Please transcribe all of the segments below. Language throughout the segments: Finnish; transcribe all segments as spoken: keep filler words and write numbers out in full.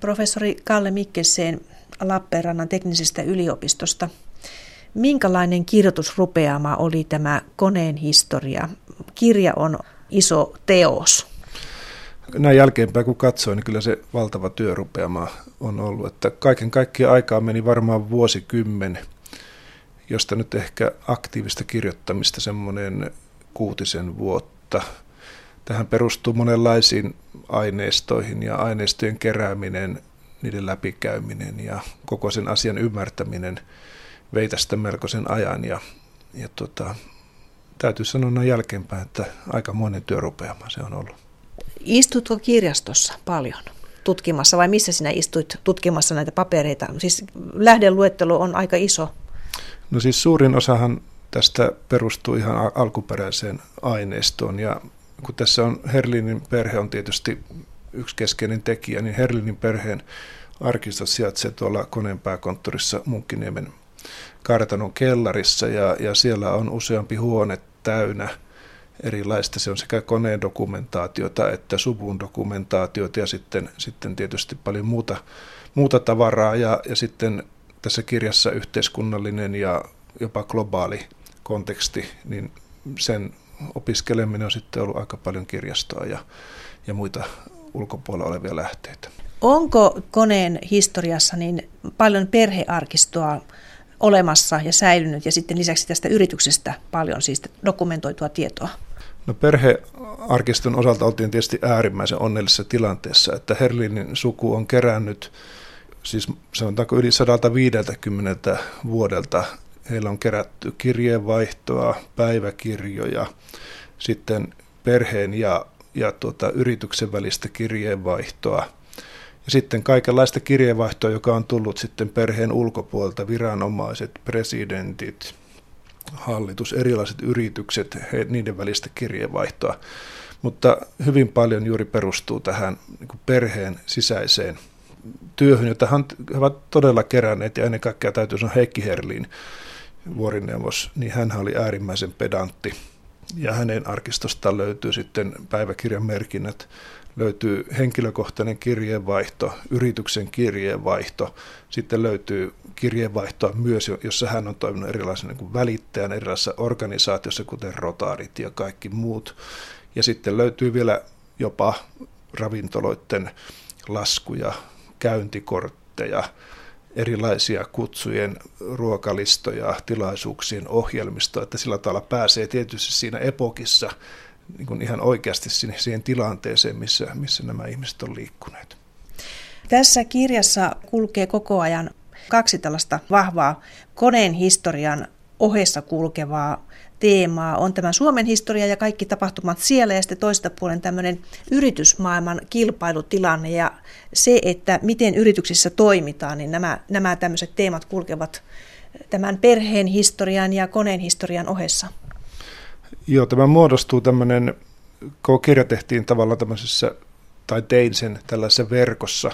Professori Kalle Mikkelsen Lappeenrannan teknisestä yliopistosta. Minkälainen kirjoitusrupeama oli tämä Koneen historia? Kirja on iso teos. Näin jälkeenpäin kun katsoin, niin kyllä se valtava työrupeama on ollut. Että kaiken kaikkiaan aikaa meni varmaan vuosikymmen, josta nyt ehkä aktiivista kirjoittamista semmoinen kuutisen vuotta. Tähän perustuu monenlaisiin aineistoihin ja aineistojen kerääminen, niiden läpikäyminen ja koko sen asian ymmärtäminen vei tästä melkoisen ajan. Ja, ja tota, täytyy sanoa näin jälkeenpäin, että aikamoinen työrupeama se on ollut. Istutko kirjastossa paljon tutkimassa vai missä sinä istuit tutkimassa näitä papereita? Siis lähdeluettelo on aika iso. No siis suurin osahan tästä perustuu ihan alkuperäiseen aineistoon ja kun tässä on Herlinin perhe on tietysti yksi keskeinen tekijä, niin Herlinin perheen arkisto sijaitsee tuolla Koneen pääkonttorissa Munkkiniemen kartanon kellarissa ja, ja siellä on useampi huone täynnä erilaista. Se on sekä Koneen dokumentaatiota että suvun dokumentaatiota ja sitten, sitten tietysti paljon muuta, muuta tavaraa ja, ja sitten tässä kirjassa yhteiskunnallinen ja jopa globaali konteksti, niin sen opiskeleminen on sitten ollut aika paljon kirjastoa ja, ja muita ulkopuolella olevia lähteitä. Onko Koneen historiassa niin paljon perhearkistoa olemassa ja säilynyt ja sitten lisäksi tästä yrityksestä paljon siis dokumentoitua tietoa? No perhearkiston osalta oltiin tietysti äärimmäisen onnellisessa tilanteessa, että Herlinin suku on kerännyt, siis sanotaanko yli sata viisikymmentä vuodelta, heillä on kerätty kirjeenvaihtoa, päiväkirjoja, sitten perheen ja, ja tuota, yrityksen välistä kirjeenvaihtoa. Ja sitten kaikenlaista kirjeenvaihtoa, joka on tullut sitten perheen ulkopuolelta, viranomaiset, presidentit, hallitus, erilaiset yritykset, he, niiden välistä kirjeenvaihtoa. Mutta hyvin paljon juuri perustuu tähän niin kuin perheen sisäiseen työhön, jota he ovat todella keränneet, ja ennen kaikkea täytyy sanoa Heikki Herlin vuorineuvos, niin hän oli äärimmäisen pedantti, ja hänen arkistostaan löytyy sitten päiväkirjan merkinnät, löytyy henkilökohtainen kirjeenvaihto, yrityksen kirjeenvaihto, sitten löytyy kirjeenvaihtoa myös, jossa hän on toiminut erilaisen niin kuin välittäjän erilaisissa organisaatioissa, kuten Rotarit ja kaikki muut. Ja sitten löytyy vielä jopa ravintoloiden laskuja, käyntikortteja, erilaisia kutsujen ruokalistoja, tilaisuuksien ohjelmistoa, että sillä tavalla pääsee tietysti siinä epokissa niin kuin ihan oikeasti siihen tilanteeseen, missä, missä nämä ihmiset on liikkuneet. Tässä kirjassa kulkee koko ajan kaksi tällaista vahvaa Koneen historian ohessa kulkevaa teemaa. On tämä Suomen historia ja kaikki tapahtumat siellä ja sitten toista puolen tämmöinen yritysmaailman kilpailutilanne ja se, että miten yrityksissä toimitaan, niin nämä, nämä tämmöiset teemat kulkevat tämän perheen historian ja Koneen historian ohessa. Joo, tämä muodostuu tämmöinen, kun kirja tehtiin tavallaan tämmöisessä, tai tein sen tällaisessa verkossa,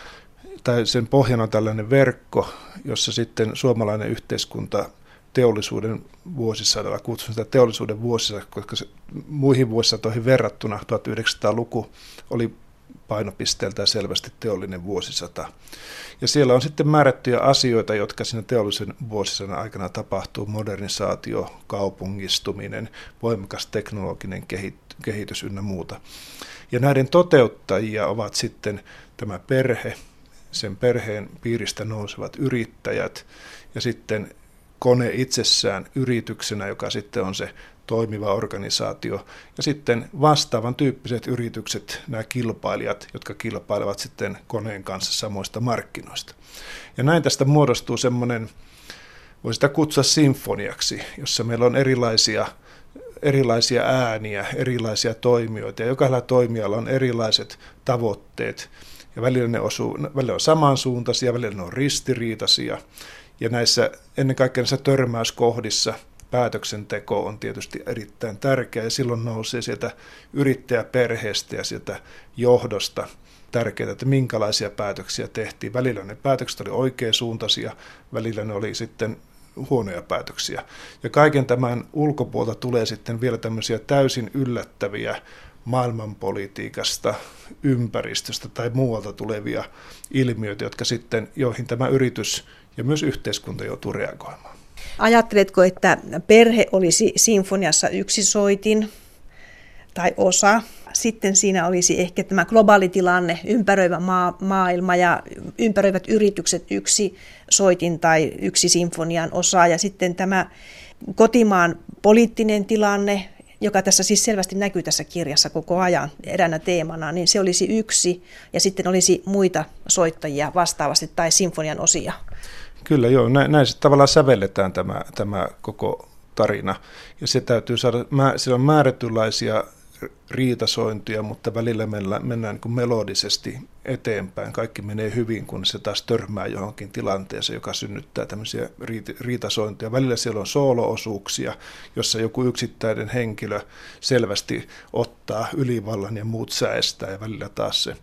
tai sen pohjana on tällainen verkko, jossa sitten suomalainen yhteiskunta teollisuuden vuosisadalla, kutsun sitä teollisuuden vuosisadalla, koska se muihin vuosisatoihin verrattuna tuhatyhdeksänsataaluku oli painopisteeltään selvästi teollinen vuosisata. Ja siellä on sitten määrättyjä asioita, jotka siinä teollisen vuosisadan aikana tapahtuu, modernisaatio, kaupungistuminen, voimakas teknologinen kehitys ynnä muuta. Ja näiden toteuttajia ovat sitten tämä perhe, sen perheen piiristä nousevat yrittäjät ja sitten Kone itsessään yrityksenä, joka sitten on se toimiva organisaatio, ja sitten vastaavan tyyppiset yritykset, nämä kilpailijat, jotka kilpailevat sitten Koneen kanssa samoista markkinoista. Ja näin tästä muodostuu semmoinen, voi sitä kutsua sinfoniaksi, jossa meillä on erilaisia, erilaisia ääniä, erilaisia toimijoita, ja jokaisella toimijalla on erilaiset tavoitteet, ja välillä ne osuu, välillä on samansuuntaisia, välillä ne on ristiriitaisia, ja näissä, ennen kaikkea näissä törmäyskohdissa päätöksenteko on tietysti erittäin tärkeä ja silloin nousee sieltä yrittäjäperheestä ja sieltä johdosta tärkeää, että minkälaisia päätöksiä tehtiin. Välillä ne päätökset oli oikeasuuntaisia, välillä ne oli sitten huonoja päätöksiä. Ja kaiken tämän ulkopuolelta tulee sitten vielä tämmöisiä täysin yllättäviä, maailmanpolitiikasta, ympäristöstä tai muualta tulevia ilmiöitä, jotka sitten, joihin tämä yritys ja myös yhteiskunta joutuu reagoimaan. Ajatteletko, että perhe olisi sinfoniassa yksi soitin tai osa? Sitten siinä olisi ehkä tämä globaali tilanne, ympäröivä maa, maailma ja ympäröivät yritykset yksi soitin tai yksi sinfonian osa. Ja sitten tämä kotimaan poliittinen tilanne, joka tässä siis selvästi näkyy tässä kirjassa koko ajan eräänä teemana, niin se olisi yksi ja sitten olisi muita soittajia vastaavasti tai sinfonian osia. Kyllä joo, näin, näin sitten tavallaan sävelletään tämä, tämä koko tarina ja se täytyy saada, siellä on määrätynlaisia riitasointia, mutta välillä mennään, mennään niin kuin melodisesti eteenpäin. Kaikki menee hyvin, kun se taas törmää johonkin tilanteeseen, joka synnyttää tämmöisiä riitasointia. Välillä siellä on soolo-osuuksia, jossa joku yksittäinen henkilö selvästi ottaa ylivallan ja muut säestää, ja välillä taas se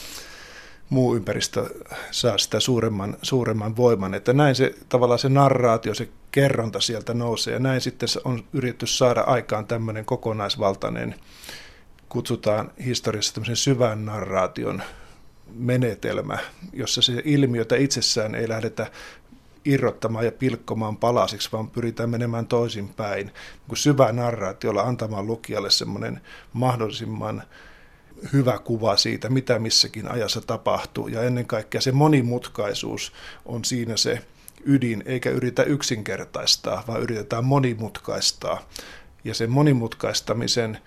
muu ympäristö saa sitä suuremman, suuremman voiman. Että näin se tavallaan se narraatio, se kerronta sieltä nousee, ja näin sitten on yritetty saada aikaan tämmöinen kokonaisvaltainen, kutsutaan historiassa tämmöisen syvän narraation menetelmä, jossa se ilmiötä itsessään ei lähdetä irrottamaan ja pilkkomaan palasiksi, vaan pyritään menemään toisinpäin. Niin syvä narraatiolla antamaan lukijalle semmoinen mahdollisimman hyvä kuva siitä, mitä missäkin ajassa tapahtuu, ja ennen kaikkea se monimutkaisuus on siinä se ydin, eikä yritä yksinkertaistaa, vaan yritetään monimutkaistaa, ja sen monimutkaistamisen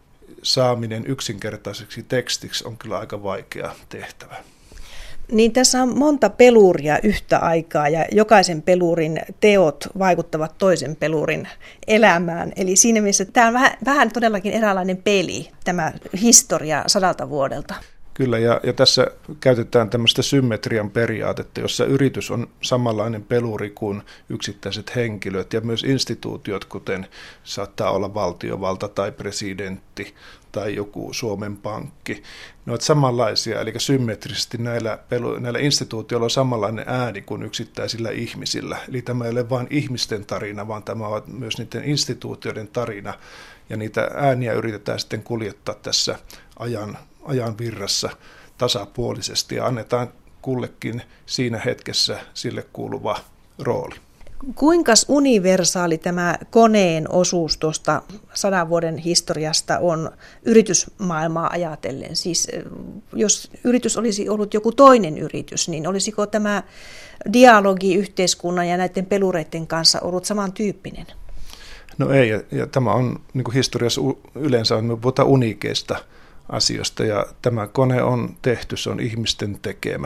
saaminen yksinkertaiseksi tekstiksi on kyllä aika vaikea tehtävä. Niin tässä on monta peluria yhtä aikaa ja jokaisen pelurin teot vaikuttavat toisen pelurin elämään. Eli siinä mielessä tämä on vähän, vähän todellakin eräänlainen peli, tämä historia sadalta vuodelta. Kyllä, ja, ja tässä käytetään tämmöistä symmetrian periaatetta, jossa yritys on samanlainen peluri kuin yksittäiset henkilöt ja myös instituutiot, kuten saattaa olla valtiovalta tai presidentti tai joku Suomen Pankki. Ne ovat samanlaisia, eli symmetrisesti näillä, pelu, näillä instituutioilla on samanlainen ääni kuin yksittäisillä ihmisillä. Eli tämä ei ole vain ihmisten tarina, vaan tämä on myös niiden instituutioiden tarina, ja niitä ääniä yritetään sitten kuljettaa tässä ajan ajan virrassa tasapuolisesti ja annetaan kullekin siinä hetkessä sille kuuluva rooli. Kuinka universaali tämä koneen osuus tuosta sadan vuoden historiasta on yritysmaailmaa ajatellen? Siis jos yritys olisi ollut joku toinen yritys, niin olisiko tämä dialogi yhteiskunnan ja näiden pelureiden kanssa ollut samantyyppinen? No ei, ja, ja tämä on niin kuin historiassa yleensä on, me puhutaan uniikeista asioista, ja tämä kone on tehty, se on ihmisten tekemä.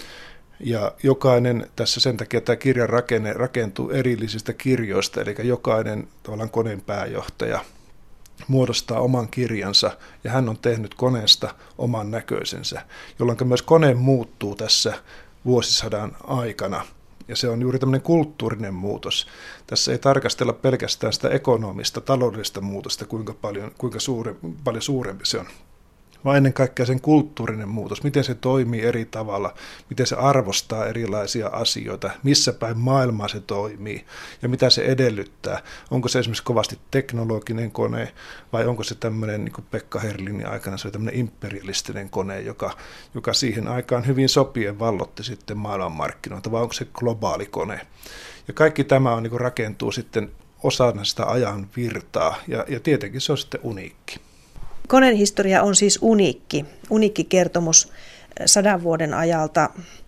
Ja jokainen, tässä sen takia tämä kirjan rakenne rakentuu erillisistä kirjoista, eli jokainen tavallaan koneen pääjohtaja muodostaa oman kirjansa, ja hän on tehnyt koneesta oman näköisensä, jolloin myös kone muuttuu tässä vuosisadan aikana. Ja se on juuri tämmöinen kulttuurinen muutos. Tässä ei tarkastella pelkästään sitä ekonomista, taloudellista muutosta, kuinka paljon, kuinka suure, paljon suurempi se on, vaan ennen kaikkea sen kulttuurinen muutos, miten se toimii eri tavalla, miten se arvostaa erilaisia asioita, missä päin maailmaa se toimii ja mitä se edellyttää. Onko se esimerkiksi kovasti teknologinen kone vai onko se tämmöinen, niin kuin Pekka Herlinin aikana, se oli tämmöinen imperialistinen kone, joka, joka siihen aikaan hyvin sopien vallotti sitten maailmanmarkkinoita, vai onko se globaali kone. Ja kaikki tämä on, niin kuin rakentuu sitten osana sitä ajan virtaa ja, ja tietenkin se on sitten uniikki. Koneen historia on siis uniikki, uniikki kertomus sadan vuoden ajalta.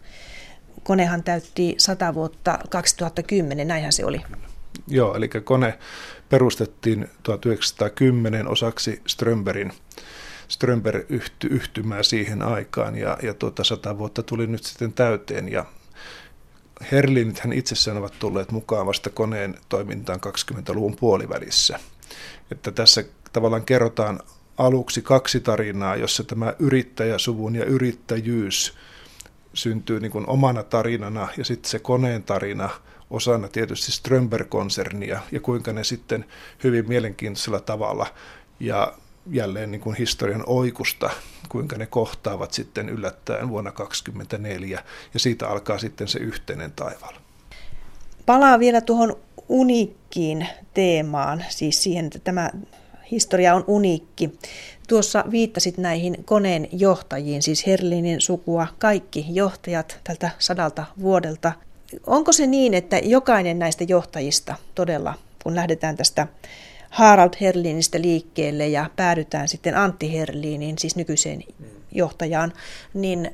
Konehan täytti sata vuotta kaksituhattakymmenen, näinhän se oli. Joo, eli kone perustettiin tuhatyhdeksänsataakymmenen osaksi Strömbergin Strömberg-yhtymää siihen aikaan, ja, ja tuota, sata vuotta tuli nyt sitten täyteen, ja Herlinithän itsessään ovat tulleet mukaan vasta koneen toimintaan kaksikymmentäluvun puolivälissä. Että tässä tavallaan kerrotaan aluksi kaksi tarinaa, jossa tämä yrittäjäsuvun ja yrittäjyys syntyy niin kuin omana tarinana, ja sitten se koneen tarina osana tietysti Strömberg-konsernia, ja kuinka ne sitten hyvin mielenkiintoisella tavalla ja jälleen niin kuin historian oikusta, kuinka ne kohtaavat sitten yllättäen vuonna kaksikymmentäneljä, ja siitä alkaa sitten se yhteinen taivaalla. Palaa vielä tuohon uniikkiin teemaan, siis siihen, että tämä historia on uniikki. Tuossa viittasit näihin koneen johtajiin, siis Herlinin sukua, kaikki johtajat tältä sadalta vuodelta. Onko se niin, että jokainen näistä johtajista todella, kun lähdetään tästä Harald Herlinistä liikkeelle ja päädytään sitten Antti Herliniin, siis nykyiseen johtajaan, niin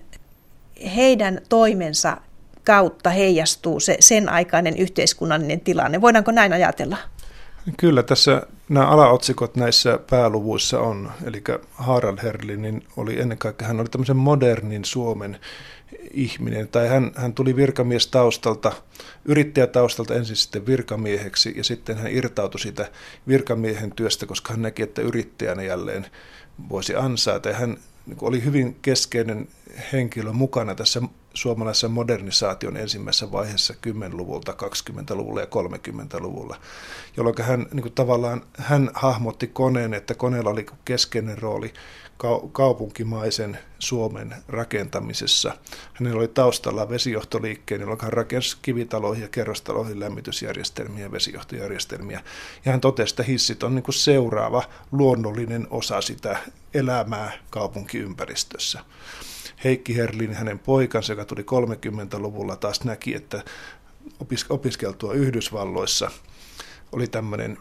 heidän toimensa kautta heijastuu se sen aikainen yhteiskunnallinen tilanne. Voidaanko näin ajatella? Kyllä tässä nämä alaotsikot näissä pääluvuissa on, eli Harald Herlinin oli ennen kaikkea, hän oli tämmöisen modernin Suomen ihminen, tai hän, hän tuli virkamiestaustalta, yrittäjätaustalta ensin sitten virkamieheksi, ja sitten hän irtautui siitä virkamiehen työstä, koska hän näki, että yrittäjänä jälleen voisi ansaita, ja hän oli hyvin keskeinen henkilö mukana tässä suomalaisessa modernisaation ensimmäisessä vaiheessa kymmenluvulta, kaksikymmentäluvulla ja kolmekymmentäluvulla, jolloin hän niin kuin tavallaan hän hahmotti koneen, että koneella oli keskeinen rooli kaupunkimaisen Suomen rakentamisessa. Hänellä oli taustalla vesijohtoliikkeen, jolloin hän rakensi kivitaloihin ja kerrostaloihin lämmitysjärjestelmiä ja vesijohtojärjestelmiä. Ja hän totesi, että hissit on niin kuin seuraava luonnollinen osa sitä elämää kaupunkiympäristössä. Heikki Herlin, hänen poikansa, joka tuli kolmekymmentäluvulla, taas näki, että opiskeltua Yhdysvalloissa oli tämmöinen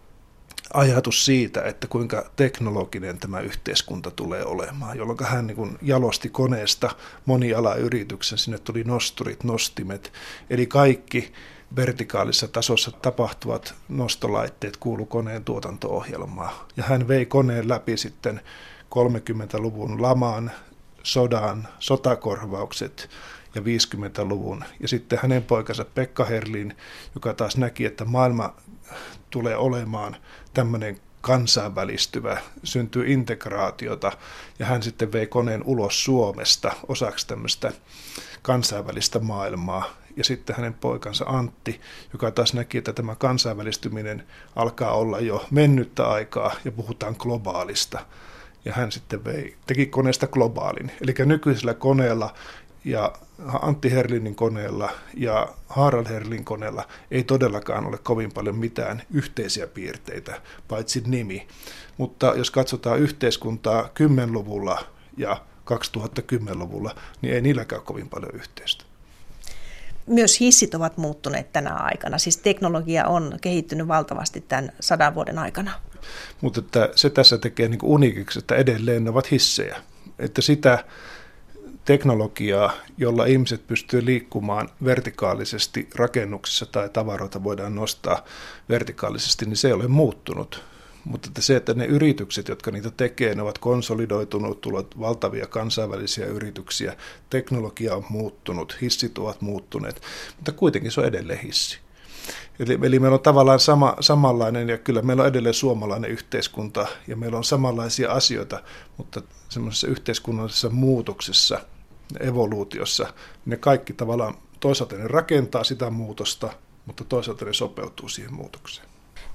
ajatus siitä, että kuinka teknologinen tämä yhteiskunta tulee olemaan, jolloin hän niin kuin jalosti koneesta monialayrityksen, sinne tuli nosturit, nostimet, eli kaikki vertikaalisessa tasossa tapahtuvat nostolaitteet kuulu koneen tuotanto-ohjelmaan. Ja hän vei koneen läpi sitten kolmekymmentäluvun lamaan, sodan, sotakorvaukset ja viisikymmentäluvun. Ja sitten hänen poikansa Pekka Herlin, joka taas näki, että maailma tulee olemaan tämmöinen kansainvälistyvä, syntyy integraatiota, ja hän sitten vei koneen ulos Suomesta osaksi tämmöistä kansainvälistä maailmaa. Ja sitten hänen poikansa Antti, joka taas näki, että tämä kansainvälistyminen alkaa olla jo mennyttä aikaa, ja puhutaan globaalista. Ja hän sitten vei, teki koneesta globaalin. Eli nykyisellä koneella ja Antti Herlinin koneella ja Harald Herlinin koneella ei todellakaan ole kovin paljon mitään yhteisiä piirteitä, paitsi nimi. Mutta jos katsotaan yhteiskuntaa kymmenluvulla ja kaksituhattakymmenluvulla, niin ei niilläkään ole kovin paljon yhteistä. Myös hissit ovat muuttuneet tänä aikana, siis teknologia on kehittynyt valtavasti tämän sadan vuoden aikana. Mutta että se tässä tekee niin kuin uniikiksi, että edelleen ne ovat hissejä. Että sitä teknologiaa, jolla ihmiset pystyvät liikkumaan vertikaalisesti rakennuksissa tai tavaroita voidaan nostaa vertikaalisesti, niin se ei ole muuttunut. Mutta että se, että ne yritykset, jotka niitä tekee, ne ovat konsolidoitunut, tulevat valtavia kansainvälisiä yrityksiä, teknologia on muuttunut, hissit ovat muuttuneet, mutta kuitenkin se on edelleen hissi. Eli, eli meillä on tavallaan sama, samanlainen, ja kyllä meillä on edelleen suomalainen yhteiskunta, ja meillä on samanlaisia asioita, mutta semmoisessa yhteiskunnallisessa muutoksessa, evoluutiossa, ne kaikki tavallaan, toisaalta ne rakentaa sitä muutosta, mutta toisaalta ne sopeutuu siihen muutokseen.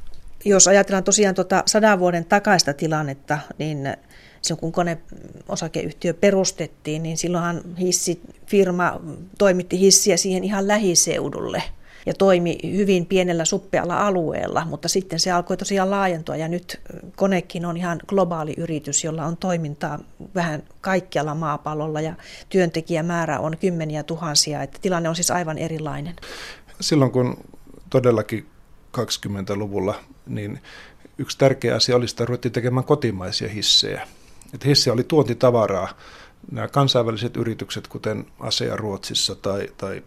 Jos ajatellaan tosiaan tuota sadan vuoden takaista tilannetta, niin silloin kun koneosakeyhtiö perustettiin, niin silloinhan hissifirma toimitti hissiä siihen ihan lähiseudulle ja toimi hyvin pienellä suppealla alueella, mutta sitten se alkoi tosiaan laajentua ja nyt Konekin on ihan globaali yritys, jolla on toimintaa vähän kaikkialla maapallolla ja työntekijämäärä on kymmeniä tuhansia, että tilanne on siis aivan erilainen. Silloin kun todellakin kaksikymmentäluvulla, niin yksi tärkeä asia oli, että ruvettiin tekemään kotimaisia hissejä. Että hissejä oli tuontitavaraa. Nämä kansainväliset yritykset, kuten ASEA Ruotsissa tai, tai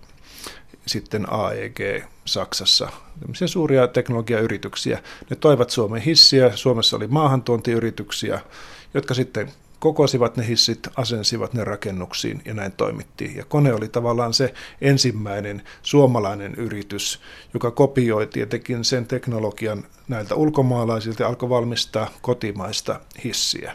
sitten A E G Saksassa, tämmöisiä suuria teknologiayrityksiä, ne toivat Suomen hissiä. Suomessa oli maahantuontiyrityksiä, jotka sitten kokosivat ne hissit, asensivat ne rakennuksiin ja näin toimittiin. Ja Kone oli tavallaan se ensimmäinen suomalainen yritys, joka kopioiti ja teki sen teknologian näiltä ulkomaalaisilta ja alkoi valmistaa kotimaista hissiä.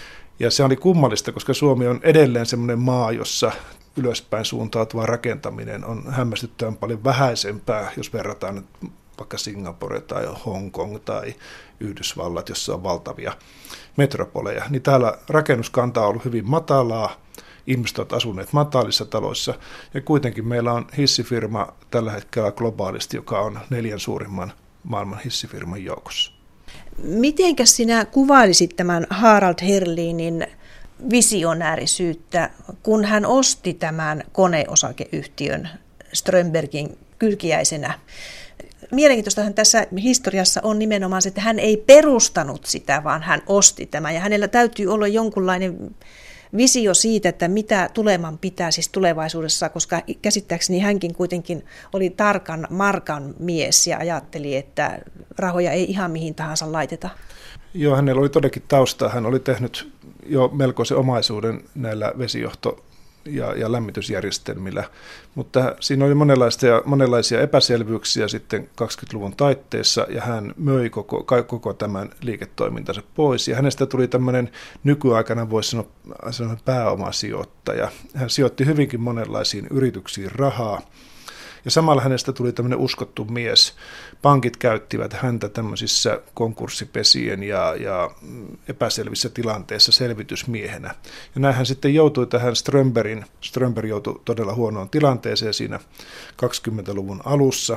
Ja se oli kummallista, koska Suomi on edelleen semmoinen maa, jossa ylöspäin suuntautuva rakentaminen on hämmästyttävän paljon vähäisempää, jos verrataan vaikka Singapore tai Hongkong tai Yhdysvallat, jossa on valtavia metropoleja, niin täällä rakennuskanta on ollut hyvin matalaa, ihmiset ovat asuneet matalissa taloissa, ja kuitenkin meillä on hissifirma tällä hetkellä globaalisti, joka on neljän suurimman maailman hissifirman joukossa. Mitenkä sinä kuvailisit tämän Harald Herlinin visionäärisyyttä, kun hän osti tämän koneosakeyhtiön Strömbergin kylkiäisenä? Mielenkiintoistahan tässä historiassa on nimenomaan se, että hän ei perustanut sitä, vaan hän osti tämän. Ja hänellä täytyy olla jonkunlainen visio siitä, että mitä tuleman pitää siis tulevaisuudessa, koska käsittääkseni hänkin kuitenkin oli tarkan markan mies ja ajatteli, että rahoja ei ihan mihin tahansa laiteta. Joo, hänellä oli todellakin taustaa. Hän oli tehnyt jo melkoisen omaisuuden näillä vesijohto- ja, ja lämmitysjärjestelmillä, mutta siinä oli monenlaisia, monenlaisia epäselvyyksiä sitten kaksikymmentäluvun taitteessa, ja hän möi koko, koko tämän liiketoimintansa pois, ja hänestä tuli tämmöinen nykyaikana, voisi sanoa, sanoa pääomasijoittaja. Hän sijoitti hyvinkin monenlaisiin yrityksiin rahaa, ja samalla hänestä tuli tämmöinen uskottu mies. Pankit käyttivät häntä tämmöisissä konkurssipesien ja, ja epäselvissä tilanteissa selvitysmiehenä. Ja näin hän sitten joutui tähän Strömbergin. Strömberg joutui todella huonoon tilanteeseen siinä kaksikymmentäluvun alussa.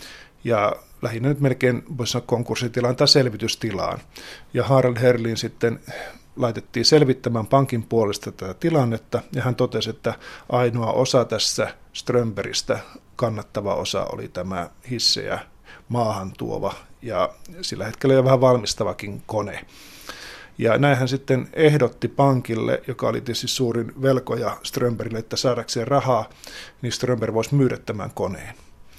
Ja lähinnä nyt melkein voisi sanoa konkurssitilaan tai selvitystilaan. Ja Harald Herlin sitten laitettiin selvittämään pankin puolesta tätä tilannetta, ja hän totesi, että ainoa osa tässä Strömbergistä, kannattava osa, oli tämä hissejä maahan tuova ja sillä hetkellä jo vähän valmistavakin kone. Ja näin hän sitten ehdotti pankille, joka oli tietysti suurin velkoja Strömbergille, että saadakseen rahaa, niin Strömberg voisi myydä tämän koneen.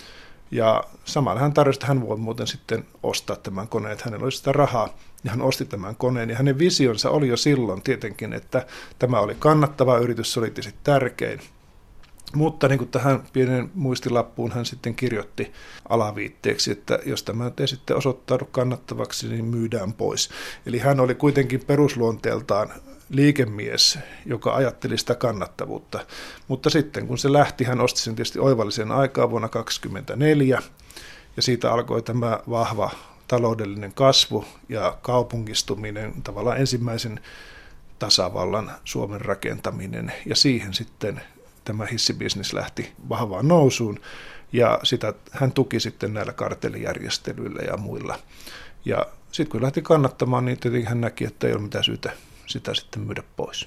Ja samalla hän tarjosi, että hän voi muuten sitten ostaa tämän koneen, että hänellä olisi sitä rahaa, ja hän osti tämän koneen. Ja hänen visionsa oli jo silloin tietenkin, että tämä oli kannattava yritys, se oli tietysti tärkein. Mutta niin kuin tähän pienen muistilappuun hän sitten kirjoitti alaviitteeksi, että jos tämä ei sitten osoittaudu kannattavaksi, niin myydään pois. Eli hän oli kuitenkin perusluonteeltaan liikemies, joka ajatteli sitä kannattavuutta. Mutta sitten kun se lähti, hän osti sen tietysti oivallisen aikaa vuonna tuhatyhdeksänsataakaksikymmentäneljä, ja siitä alkoi tämä vahva taloudellinen kasvu ja kaupungistuminen, tavallaan ensimmäisen tasavallan Suomen rakentaminen, ja siihen sitten tämä hissibisnes lähti vahvaan nousuun, ja sitä hän tuki sitten näillä kartellijärjestelyillä ja muilla. Ja sitten kun lähti kannattamaan, niin tietenkin hän näki, että ei ole mitään syytä sitä sitten myydä pois.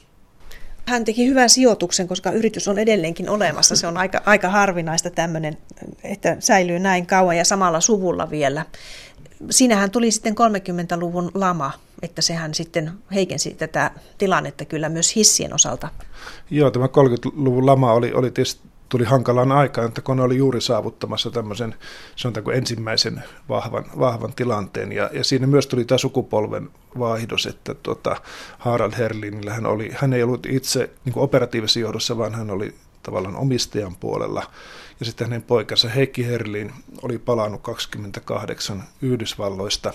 Hän teki hyvän sijoituksen, koska yritys on edelleenkin olemassa. Se on aika, aika harvinaista tämmöinen, että säilyy näin kauan ja samalla suvulla vielä. Siinähän tuli sitten kolmekymmentäluvun lama, että sehän sitten heikensi tätä tilannetta kyllä myös hissien osalta. Joo, tämä kolmekymmentäluvun lama oli, oli tietysti, tuli hankalaan aikaan, että kone oli juuri saavuttamassa tämmöisen, sanotaanko ensimmäisen vahvan, vahvan tilanteen, ja, ja siinä myös tuli tämä sukupolven vaihdos, että tota, Harald Herlinillä hän, oli, hän ei ollut itse niin kuin operatiivisessa johdossa, vaan hän oli tavallaan omistajan puolella, ja sitten hänen poikansa Heikki Herlin oli palannut kaksikymmentäkahdeksan Yhdysvalloista,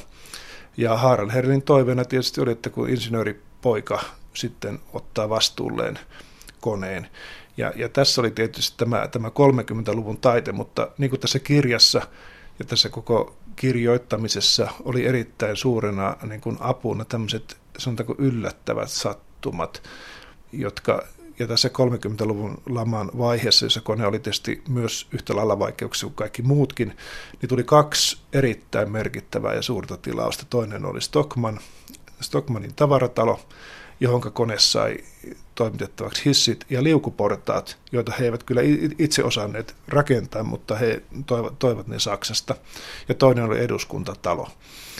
ja Harald Herlin toiveena tietysti oli, että kun insinööripoika sitten ottaa vastuulleen koneen. Ja, ja tässä oli tietysti tämä, tämä kolmekymmentäluvun taite, mutta niin kuin tässä kirjassa ja tässä koko kirjoittamisessa oli erittäin suurena niin kuin apuna tämmöiset, sanotaanko yllättävät sattumat, jotka, ja tässä kolmekymmentäluvun laman vaiheessa, jossa kone oli tietysti myös yhtä lailla vaikeuksia kuin kaikki muutkin, niin tuli kaksi erittäin merkittävää ja suurta tilausta. Toinen oli Stockmann, Stockmannin tavaratalo, johon kone sai toimitettavaksi hissit ja liukuportaat, joita he eivät kyllä itse osanneet rakentaa, mutta he toivat, toivat ne Saksasta. Ja toinen oli eduskuntatalo.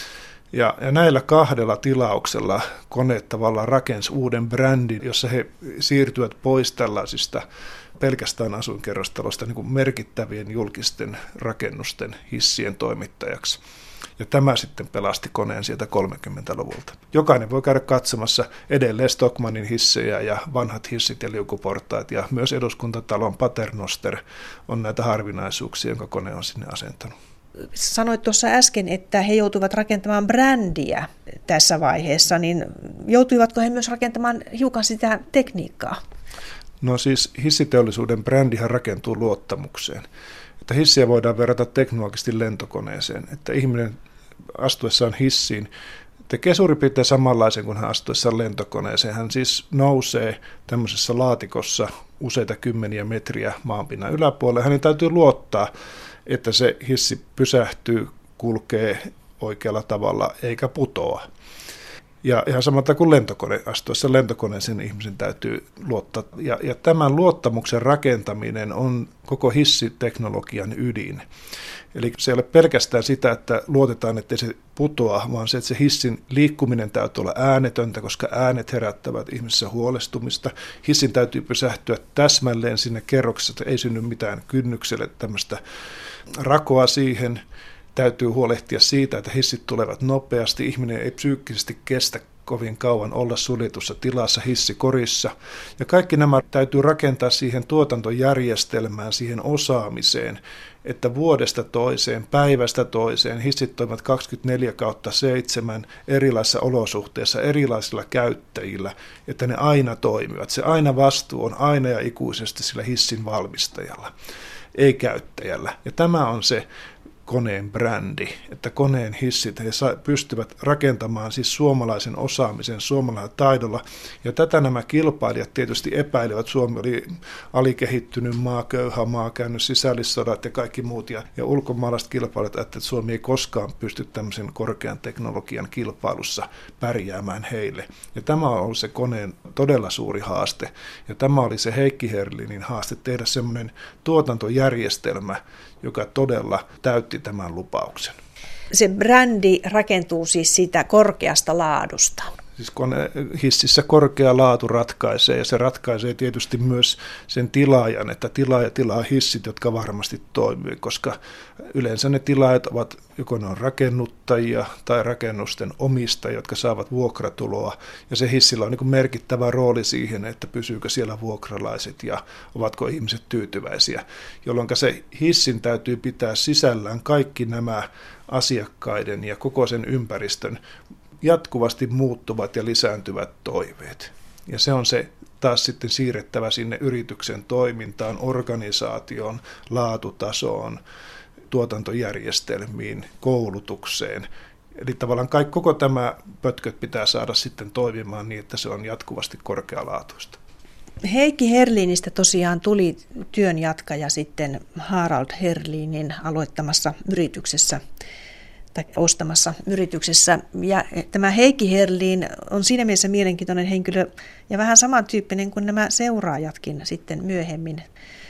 Ja, ja näillä kahdella tilauksella kone tavallaan rakensi uuden brändin, jossa he siirtyivät pois tällaisista pelkästään asuinkerrostalosta niin kuin merkittävien julkisten rakennusten hissien toimittajaksi. Ja tämä sitten pelasti koneen sieltä kolmekymmentäluvulta. Jokainen voi käydä katsomassa edelleen Stockmannin hissejä ja vanhat hissit ja liukuportaat, ja myös eduskuntatalon paternoster on näitä harvinaisuuksia, jonka kone on sinne asentanut. Sanoit tuossa äsken, että he joutuivat rakentamaan brändiä tässä vaiheessa, niin joutuivatko he myös rakentamaan hiukan sitä tekniikkaa? No siis hissiteollisuuden brändihän rakentuu luottamukseen. Että hissiä voidaan verrata teknologisesti lentokoneeseen, että ihminen astuessaan hissiin tekee suurin piirtein samanlaisen kuin hän astuessaan lentokoneeseen. Hän siis nousee tämmöisessä laatikossa useita kymmeniä metriä maanpinnan yläpuolelle. Hänen täytyy luottaa, että se hissi pysähtyy, kulkee oikealla tavalla eikä putoa. Ja ihan samalla kuin lentokone, astuessa lentokoneeseen ihmisen täytyy luottaa. Ja, ja tämän luottamuksen rakentaminen on koko hissiteknologian ydin. Eli se ei ole pelkästään sitä, että luotetaan, ettei se putoa, vaan se, että se hissin liikkuminen täytyy olla äänetöntä, koska äänet herättävät ihmisessä huolestumista. Hissin täytyy pysähtyä täsmälleen sinne kerroksessa, että ei synny mitään kynnykselle tämmöistä rakoa siihen. Täytyy huolehtia siitä, että hissit tulevat nopeasti. Ihminen ei psyykkisesti kestä kovin kauan olla suljetussa tilassa hissikorissa. Ja kaikki nämä täytyy rakentaa siihen tuotantojärjestelmään, siihen osaamiseen, että vuodesta toiseen, päivästä toiseen, hissit toimivat kaksikymmentäneljä kautta seitsemän erilaisissa olosuhteissa, erilaisilla käyttäjillä, että ne aina toimivat. Se aina vastuu on aina ja ikuisesti sillä hissin valmistajalla, ei käyttäjällä. Ja tämä on se koneen brändi, että koneen hissit, he pystyvät rakentamaan siis suomalaisen osaamisen suomalaisella taidolla, ja tätä nämä kilpailijat tietysti epäilevät. Suomi oli alikehittynyt maa, köyhä maa, käynyt sisällissodat ja kaikki muut, ja, ja ulkomaalaiset kilpailijat ajattelevat, että Suomi ei koskaan pysty tämmöisen korkean teknologian kilpailussa pärjäämään heille. Ja tämä on ollut se koneen todella suuri haaste, ja tämä oli se Heikki Herlinin haaste, tehdä semmoinen tuotantojärjestelmä, joka todella täytti tämän lupauksen. Se brändi rakentuu siis siitä korkeasta laadusta. Siis kone, hississä korkea laatu ratkaisee, ja se ratkaisee tietysti myös sen tilaajan, että tilaaja tilaa hissit, jotka varmasti toimii, koska yleensä ne tilaajat ovat, joko ne on rakennuttajia tai rakennusten omistajia, jotka saavat vuokratuloa, ja se hissillä on niin kuin merkittävä rooli siihen, että pysyykö siellä vuokralaiset ja ovatko ihmiset tyytyväisiä, jolloin se hissin täytyy pitää sisällään kaikki nämä asiakkaiden ja koko sen ympäristön jatkuvasti muuttuvat ja lisääntyvät toiveet. Ja se on se taas sitten siirrettävä sinne yrityksen toimintaan, organisaatioon, laatutasoon, tuotantojärjestelmiin, koulutukseen. Eli tavallaan kaikki, koko tämä pötköt pitää saada sitten toimimaan niin, että se on jatkuvasti korkealaatuista. Heikki Herlinistä tosiaan tuli työn jatkaja sitten Harald Herlinin aloittamassa yrityksessä tai ostamassa yrityksessä. Ja tämä Heikki Herlin on siinä mielessä mielenkiintoinen henkilö ja vähän samantyyppinen kuin nämä seuraajatkin sitten myöhemmin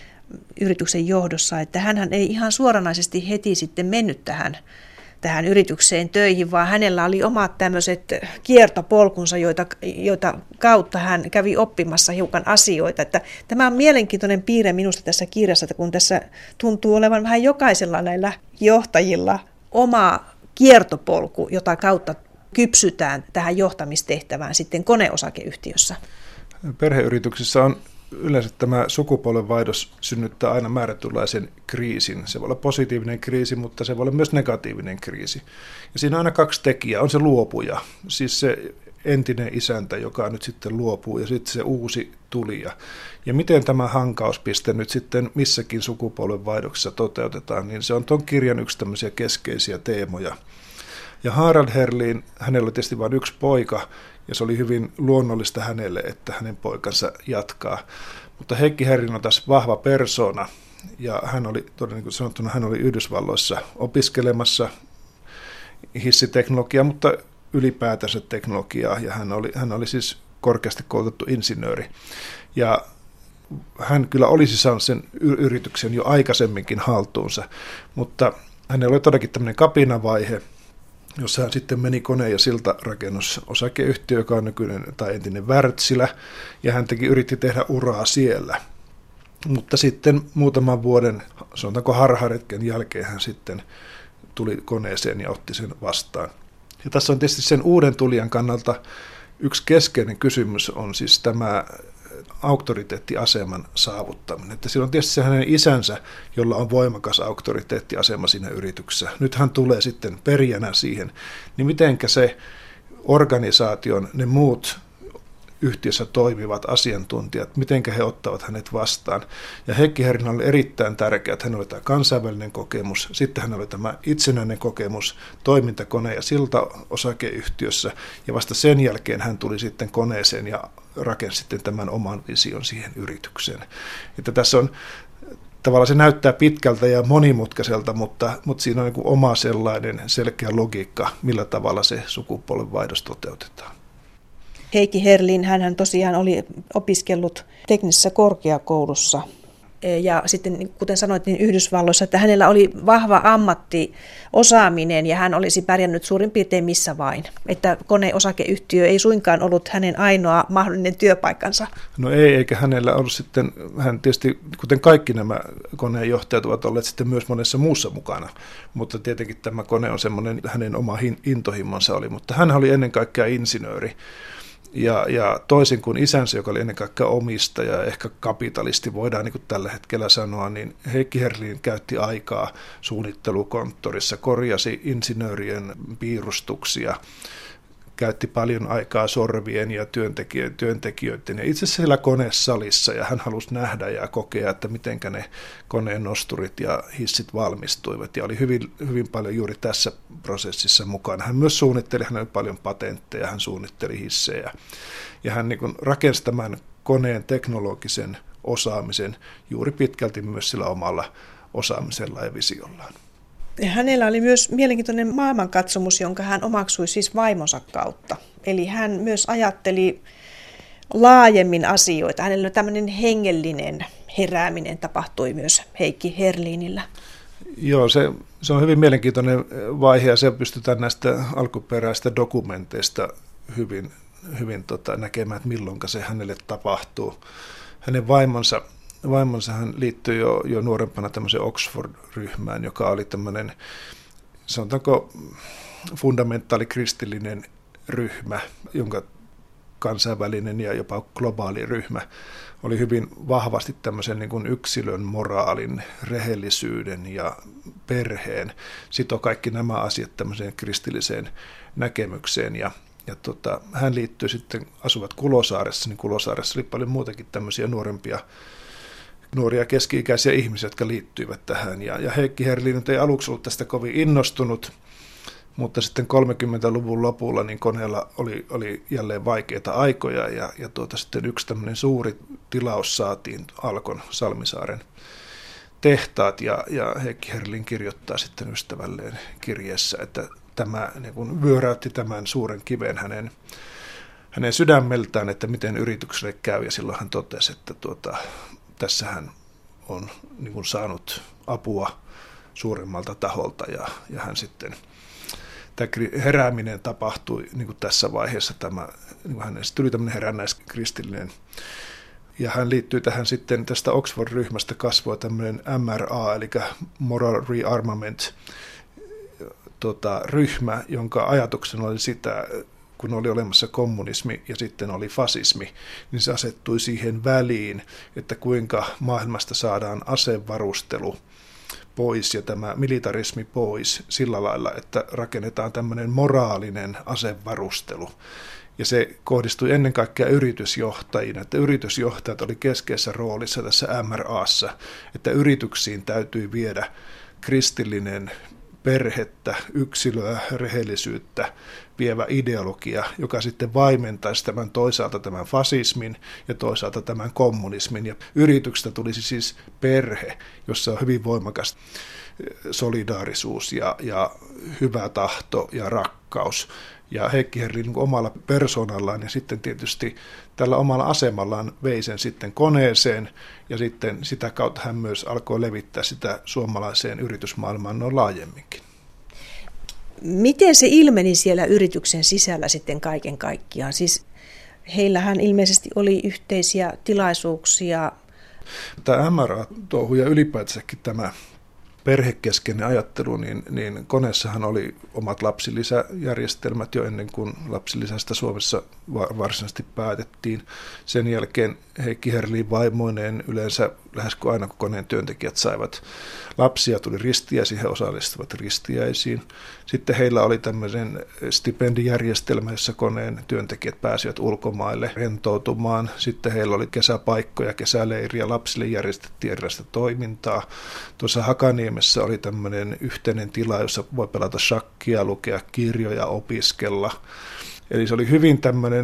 yrityksen johdossa, että hänhän ei ihan suoranaisesti heti sitten mennyt tähän, tähän yritykseen töihin, vaan hänellä oli omat tämmöiset kiertopolkunsa, joita, joita kautta hän kävi oppimassa hiukan asioita. Että tämä on mielenkiintoinen piirre minusta tässä kirjassa, että kun tässä tuntuu olevan vähän jokaisella näillä johtajilla oma kiertopolku, jota kautta kypsytään tähän johtamistehtävään sitten koneosakeyhtiössä. Perheyrityksissä on yleensä tämä sukupolvenvaihdos synnyttää aina määrätynlaisen kriisin. Se voi olla positiivinen kriisi, mutta se voi olla myös negatiivinen kriisi. Ja siinä on aina kaksi tekijää. On se luopuja, siis se entinen isäntä, joka nyt sitten luopuu, ja sitten se uusi tulija. Ja miten tämä hankauspiste nyt sitten missäkin sukupolvenvaihdoksessa toteutetaan, niin se on tuon kirjan yksi tämmöisiä keskeisiä teemoja. Ja Harald Herlin, hänellä oli tietysti vain yksi poika, ja se oli hyvin luonnollista hänelle, että hänen poikansa jatkaa. Mutta Heikki Herlin on taas vahva persona, ja hän oli, todella niin kuin sanottuna, hän oli Yhdysvalloissa opiskelemassa hissiteknologiaa, mutta ylipäätänsä teknologiaa, ja hän oli, hän oli siis korkeasti koulutettu insinööri. Ja hän kyllä olisi saanut sen yrityksen jo aikaisemminkin haltuunsa, mutta hänellä oli todellakin tämmöinen kapinavaihe, jossa hän sitten meni kone- ja siltarakennusosakeyhtiö, joka on nykyinen tai entinen Wärtsilä, ja hän teki, yritti tehdä uraa siellä. Mutta sitten muutaman vuoden, sanotaanko harharetken jälkeen, hän sitten tuli koneeseen ja otti sen vastaan. Ja tässä on tietysti sen uuden tulijan kannalta yksi keskeinen kysymys on siis tämä auktoriteettiaseman saavuttaminen. Että silloin tietysti se hänen isänsä, jolla on voimakas auktoriteettiasema siinä yrityksessä. Nyt hän tulee sitten perijänä siihen, niin mitenkä se organisaation, ne muut yhtiössä toimivat asiantuntijat, mitenkä he ottavat hänet vastaan. Ja Heikki Herlin oli erittäin tärkeää, että hänellä oli tämä kansainvälinen kokemus, sitten hänellä oli tämä itsenäinen kokemus, toimintakone- ja siltaosakeyhtiössä, ja vasta sen jälkeen hän tuli sitten koneeseen ja rakensi sitten tämän oman vision siihen yritykseen. Että tässä on tavallaan se näyttää pitkältä ja monimutkaiselta, mutta, mutta siinä on niin kuin oma sellainen selkeä logiikka, millä tavalla se sukupolvenvaihdos toteutetaan. Heikki Herlin, hänhän tosiaan oli opiskellut teknisessä korkeakoulussa ja sitten kuten sanoit, niin Yhdysvalloissa, että hänellä oli vahva ammattiosaaminen ja hän olisi pärjännyt suurin piirtein missä vain. Että koneosakeyhtiö ei suinkaan ollut hänen ainoa mahdollinen työpaikkansa. No ei, eikä hänellä ollut sitten, hän tietysti, kuten kaikki nämä koneenjohtajat ovat olleet sitten myös monessa muussa mukana, mutta tietenkin tämä kone on semmoinen, hänen oma intohimmansa oli, mutta hän oli ennen kaikkea insinööri. Ja, ja toisin kuin isänsä, joka oli ennen kaikkea omistaja ja ehkä kapitalisti, voidaan niin kuin tällä hetkellä sanoa, niin Heikki Herlin käytti aikaa suunnittelukonttorissa, korjasi insinöörien piirustuksia, käytti paljon aikaa sorvien ja työntekijöiden, työntekijöiden ja itse siellä konesalissa, ja hän halusi nähdä ja kokea, että miten ne koneen nosturit ja hissit valmistuivat, ja oli hyvin, hyvin paljon juuri tässä prosessissa mukana. Hän myös suunnitteli, hän oli paljon patentteja, hän suunnitteli hissejä, ja hän niin kuin rakensi tämän koneen teknologisen osaamisen juuri pitkälti myös sillä omalla osaamisella ja visiollaan. Hänellä oli myös mielenkiintoinen maailmankatsomus, jonka hän omaksui siis vaimonsa kautta. Eli hän myös ajatteli laajemmin asioita. Hänellä tämmöinen hengellinen herääminen tapahtui myös Heikki Herlinillä. Joo, se, se on hyvin mielenkiintoinen vaihe ja se pystytään näistä alkuperäistä dokumenteista hyvin, hyvin tota, näkemään, että milloin se hänelle tapahtuu. Hänen vaimonsa Vaimonsa hän liittyi jo, jo nuorempana tämmöiseen Oxford-ryhmään, joka oli tämmöinen, sanotaanko, fundamentaalikristillinen ryhmä, jonka kansainvälinen ja jopa globaali ryhmä oli hyvin vahvasti tämmöisen niin kuin yksilön moraalin, rehellisyyden ja perheen, sitoi kaikki nämä asiat tämmöiseen kristilliseen näkemykseen ja Ja tota, hän liittyi sitten, asuvat Kulosaaressa, niin Kulosaaressa oli paljon muutakin tämmöisiä nuorempia, nuoria keski-ikäisiä ihmisiä, jotka liittyivät tähän. Ja, ja Heikki Herlin ei aluksi ollut tästä kovin innostunut, mutta sitten kolmekymmentäluvun lopulla niin koneella oli, oli jälleen vaikeita aikoja ja, ja tuota, sitten yksi tämmöinen suuri tilaus saatiin Alkon Salmisaaren tehtaat ja, ja Heikki Herlin kirjoittaa sitten ystävälleen kirjeessä, että tämä niin kuin vyöräytti tämän suuren kiven hänen, hänen sydämeltään, että miten yritykselle käy, ja silloin hän totesi, että tuota, tässä hän on niin kuin saanut apua suuremmalta taholta, ja, ja hän sitten, tämä herääminen tapahtui niin kuin tässä vaiheessa, tämä, niin kuin hänestä tuli tämmöinen herännäiskristillinen, ja hän liittyy tähän sitten, tästä Oxford-ryhmästä kasvoi tämmöinen M R A, eli Moral Rearmament, Tota, ryhmä, jonka ajatuksena oli sitä, kun oli olemassa kommunismi ja sitten oli fasismi, niin se asettui siihen väliin, että kuinka maailmasta saadaan asevarustelu pois ja tämä militarismi pois sillä lailla, että rakennetaan tämmöinen moraalinen asevarustelu. Ja se kohdistui ennen kaikkea yritysjohtajiin, että yritysjohtajat oli keskeisessä roolissa tässä M R A:ssa, että yrityksiin täytyy viedä kristillinen perhettä, yksilöä, rehellisyyttä vievä ideologia, joka sitten vaimentaisi tämän toisaalta tämän fasismin ja toisaalta tämän kommunismin. Ja yrityksestä tulisi siis perhe, jossa on hyvin voimakas solidaarisuus ja, ja hyvä tahto ja rakkaus. Ja Heikki Herlin niin omalla persoonallaan ja sitten tietysti tällä omalla asemallaan vei sen sitten koneeseen ja sitten sitä kautta hän myös alkoi levittää sitä suomalaiseen yritysmaailmaan noin laajemminkin. Miten se ilmeni siellä yrityksen sisällä sitten kaiken kaikkiaan? Siis heillähän ilmeisesti oli yhteisiä tilaisuuksia. Tämä M R A-touhu ja ylipäätänsäkin tämä perhekeskeinen ajattelu, niin, niin koneessahan oli omat lapsilisäjärjestelmät jo ennen kuin lapsilisästä Suomessa varsinaisesti päätettiin. Sen jälkeen Heikki Herlin vaimoineen yleensä lähes kuin aina, kun koneen työntekijät saivat lapsia, tuli ristiäisiin, he osallistuvat ristiäisiin. Sitten heillä oli tämmöinen stipendijärjestelmä, jossa koneen työntekijät pääsivät ulkomaille rentoutumaan. Sitten heillä oli kesäpaikkoja, kesäleiriä, lapsille järjestettiin erilaista toimintaa. Tuossa Hakaniemessä oli tämmöinen yhteinen tila, jossa voi pelata shakkia, lukea kirjoja, opiskella. Eli se oli hyvin tämmöinen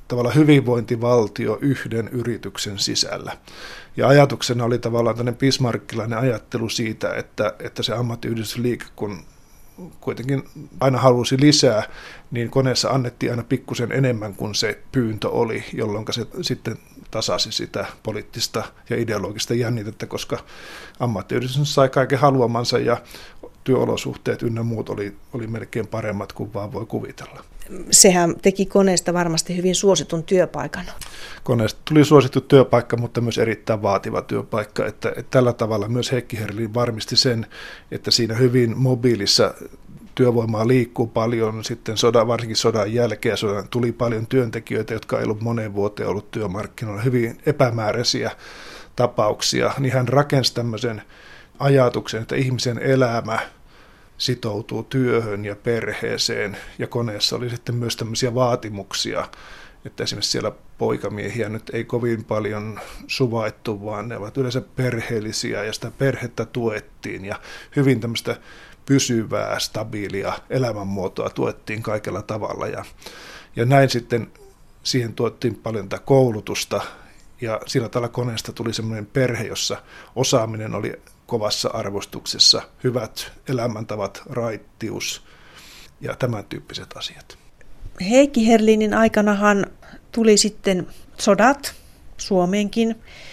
tavallaan hyvinvointivaltio yhden yrityksen sisällä. Ja ajatuksena oli tavallaan tämmöinen bismarckilainen ajattelu siitä, että, että se ammattiyhdistysliike, kun kuitenkin aina halusi lisää, niin koneessa annettiin aina pikkusen enemmän kuin se pyyntö oli, jolloin se sitten tasasi sitä poliittista ja ideologista jännitettä, koska ammattiyhdistys sai kaiken haluamansa ja työolosuhteet ynnä muut oli, oli melkein paremmat kuin vaan voi kuvitella. Sehän teki koneesta varmasti hyvin suositun työpaikan. Koneesta tuli suosittu työpaikka, mutta myös erittäin vaativa työpaikka. Että, että tällä tavalla myös Heikki Herlin varmisti sen, että siinä hyvin mobiilissa työvoimaa liikkuu paljon. Sitten sodan, varsinkin sodan jälkeen sodan, tuli paljon työntekijöitä, jotka ei ollut moneen vuoteen ollut työmarkkinoilla. Hyvin epämääräisiä tapauksia. Niin hän rakensi tämmöisen ajatuksen, että ihmisen elämä sitoutuu työhön ja perheeseen, ja koneessa oli sitten myös tämmöisiä vaatimuksia, että esimerkiksi siellä poikamiehiä nyt ei kovin paljon suvaittu, vaan ne ovat yleensä perheellisiä, ja sitä perhettä tuettiin, ja hyvin tämmöistä pysyvää, stabiilia elämänmuotoa tuettiin kaikella tavalla, ja, ja näin sitten siihen tuettiin paljon tätä koulutusta, ja sillä tavalla koneesta tuli semmoinen perhe, jossa osaaminen oli kovassa arvostuksessa, hyvät elämäntavat, raittius ja tämän tyyppiset asiat. Heikki Herlinin aikanahan tuli sitten sodat Suomeenkin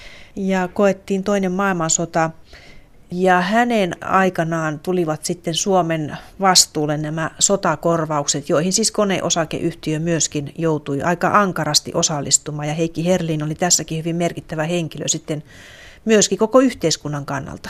ja koettiin toinen maailmansota. Ja hänen aikanaan tulivat sitten Suomen vastuulle nämä sotakorvaukset, joihin siis koneosakeyhtiö myöskin joutui aika ankarasti osallistumaan. Ja Heikki Herlin oli tässäkin hyvin merkittävä henkilö sitten myöskin koko yhteiskunnan kannalta.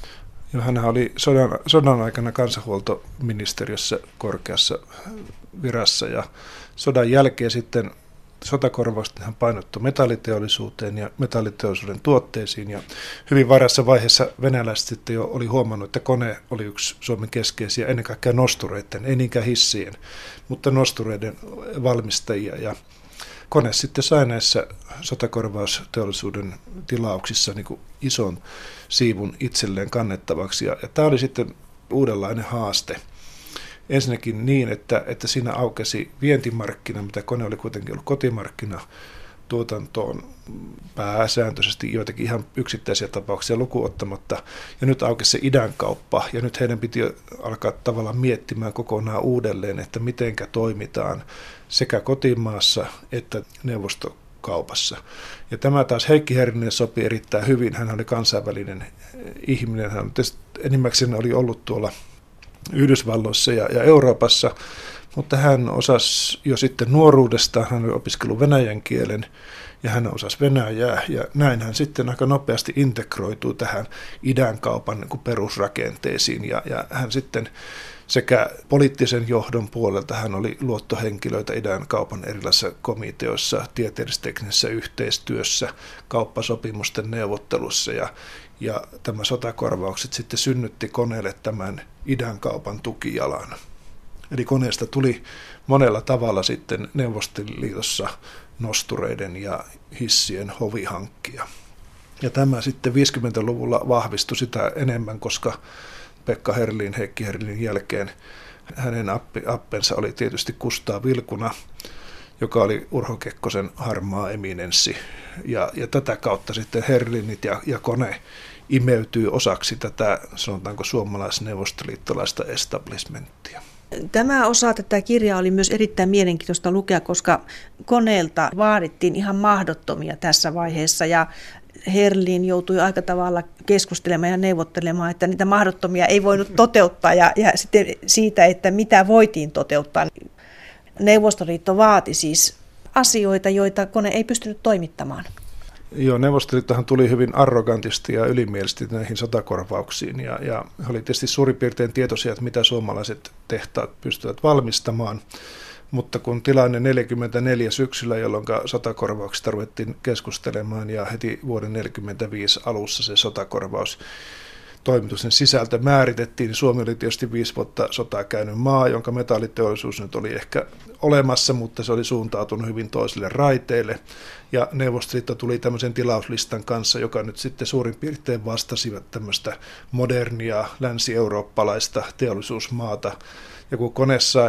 Ja hän oli sodan, sodan aikana kansanhuoltoministeriössä korkeassa virassa ja sodan jälkeen sitten sotakorvaukset hän painottui metalliteollisuuteen ja metalliteollisuuden tuotteisiin. Ja hyvin varassa vaiheessa venäläiset sitten jo oli huomannut, että kone oli yksi Suomen keskeisiä, ennen kaikkea nostureiden, ei niinkään hissien, mutta nostureiden valmistajia. Ja kone sitten sai näissä sotakorvausteollisuuden tilauksissa niin kuin ison siivun itselleen kannettavaksi. Ja, ja tämä oli sitten uudenlainen haaste. Ensinnäkin niin, että, että siinä aukesi vientimarkkina, mitä kone oli kuitenkin ollut kotimarkkina tuotantoon pääsääntöisesti joitakin ihan yksittäisiä tapauksia lukuun ottamatta. Ja nyt aukesi se idänkauppa ja nyt heidän piti alkaa tavallaan miettimään kokonaan uudelleen, että mitenkä toimitaan sekä kotimaassa että neuvostokaupassa. Ja tämä taas Heikki Herlinen sopi erittäin hyvin. Hän oli kansainvälinen ihminen. Hän enimmäkseen oli ollut tuolla Yhdysvalloissa ja, ja Euroopassa, mutta hän osasi jo sitten nuoruudestaan, hän oli opiskellut venäjän kielen ja hän osasi venäjää ja näin hän sitten aika nopeasti integroituu tähän idänkaupan niin kuin perusrakenteisiin ja, ja hän sitten sekä poliittisen johdon puolelta hän oli luottohenkilöitä idänkaupan erilaisissa komiteoissa, tieteellis-teknisessä yhteistyössä, kauppasopimusten neuvottelussa ja Ja tämä sotakorvaukset sitten synnytti koneelle tämän idänkaupan tukijalan. Eli koneesta tuli monella tavalla sitten Neuvostoliitossa nostureiden ja hissien hovihankkija. Ja tämä sitten viisikymmentäluvulla vahvistui sitä enemmän, koska Pekka Herlin, Heikki Herlin jälkeen hänen appi, appensa oli tietysti Kustaa Vilkuna, joka oli Urho Kekkosen harmaa eminenssi. Ja, ja tätä kautta sitten Herlinit ja, ja kone imeytyy osaksi tätä, sanotaanko suomalais-neuvostoliittolaista establishmenttia. Tämä osa tätä kirjaa oli myös erittäin mielenkiintoista lukea, koska koneelta vaadittiin ihan mahdottomia tässä vaiheessa ja Herlin joutui aika tavalla keskustelemaan ja neuvottelemaan, että niitä mahdottomia ei voinut toteuttaa ja, ja sitten siitä, että mitä voitiin toteuttaa. Neuvostoliitto vaati siis asioita, joita kone ei pystynyt toimittamaan. Joo, Neuvostoliittohan tuli hyvin arrogantisti ja ylimielisesti näihin sotakorvauksiin ja, ja he oli tietysti suurin piirtein tietoisia, että mitä suomalaiset tehtaat pystyvät valmistamaan, mutta kun tilanne neljäkymmentäneljä syksyllä, jolloin sotakorvauksista ruvettiin keskustelemaan ja heti vuoden neljäkymmentäviisi alussa se sotakorvaus toimitusten sisältö määritettiin, niin Suomi oli tietysti viisi vuotta sotaa käynyt maa, jonka metalliteollisuus nyt oli ehkä olemassa, mutta se oli suuntautunut hyvin toisille raiteille. Ja Neuvostoliitto tuli tämmöisen tilauslistan kanssa, joka nyt sitten suurin piirtein vastasivat tämmöistä modernia länsi-eurooppalaista teollisuusmaata. Ja kun kone sai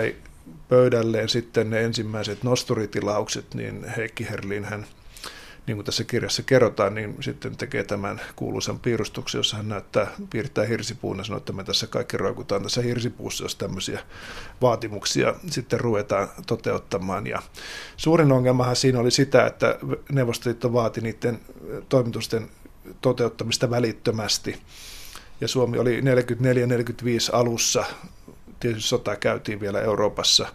pöydälleen sitten ne ensimmäiset nosturitilaukset, niin Heikki Herlin hän, niin kuin tässä kirjassa kerrotaan, niin sitten tekee tämän kuuluisan piirustuksen, jossa hän näyttää, piirtää hirsipuun ja sanoo, että me tässä kaikki roikutaan tässä hirsipuussa, jos tämmöisiä vaatimuksia sitten ruvetaan toteuttamaan. Ja suurin ongelmahan siinä oli sitä, että Neuvostoliitto vaati niiden toimitusten toteuttamista välittömästi. Ja Suomi oli neljäkymmentäneljä neljäkymmentäviisi alussa, tietysti sota käytiin vielä Euroopassa,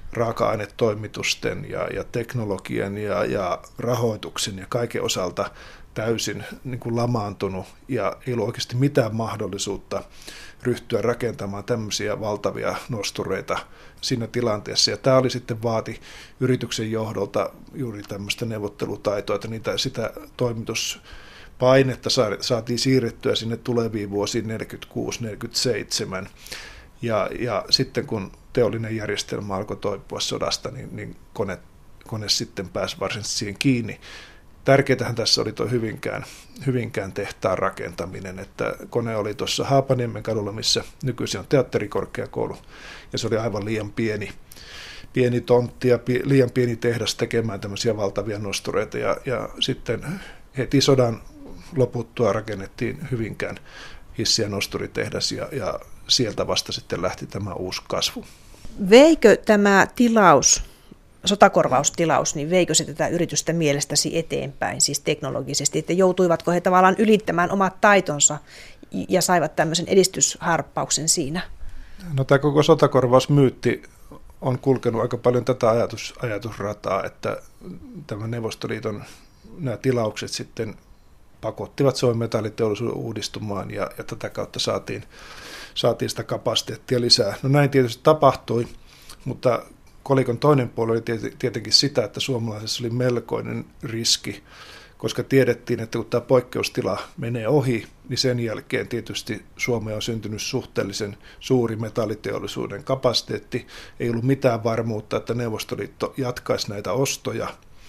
raaka-ainetoimitusten ja, ja teknologian ja, ja rahoituksen ja kaiken osalta täysin niin kuin lamaantunut ja ei ollut oikeasti mitään mahdollisuutta ryhtyä rakentamaan tämmöisiä valtavia nostureita siinä tilanteessa. Ja tämä oli sitten vaati yrityksen johdolta juuri tämmöistä neuvottelutaitoa, että niitä, sitä toimituspainetta saatiin siirrettyä sinne tuleviin vuosiin neljäkymmentäkuusi neljäkymmentäseitsemän. Ja, ja sitten kun teollinen järjestelmä alkoi toipua sodasta, niin, niin kone, kone sitten pääsi varsinaisesti siihen kiinni. Tärkeintähän tässä oli tuo Hyvinkään, Hyvinkään tehtaan rakentaminen, että kone oli tuossa Haapaniemen kadulla, missä nykyisin on teatterikorkeakoulu, ja se oli aivan liian pieni, pieni tontti ja pi, liian pieni tehdas tekemään tämmöisiä valtavia nostureita, ja, ja sitten heti sodan loputtua rakennettiin Hyvinkään hissi- ja nosturitehdas, ja, ja sieltä vasta sitten lähti tämä uusi kasvu. Veikö tämä tilaus, sotakorvaustilaus, niin veikö se tätä yritystä mielestäsi eteenpäin, siis teknologisesti, että joutuivatko he tavallaan ylittämään omat taitonsa ja saivat tämmöisen edistysharppauksen siinä? No tämä koko sotakorvausmyytti on kulkenut aika paljon tätä ajatus, ajatusrataa, että tämä Neuvostoliiton nämä tilaukset sitten pakottivat Suomen metalliteollisuuden uudistumaan ja, ja tätä kautta saatiin, saatiin sitä kapasiteettia lisää. No näin tietysti tapahtui, mutta kolikon toinen puoli oli tietenkin sitä, että suomalaisessa oli melkoinen riski, koska tiedettiin, että kun tämä poikkeustila menee ohi, niin sen jälkeen tietysti Suomeen on syntynyt suhteellisen suuri metalliteollisuuden kapasiteetti. Ei ollut mitään varmuutta, että Neuvostoliitto jatkaisi näitä ostoja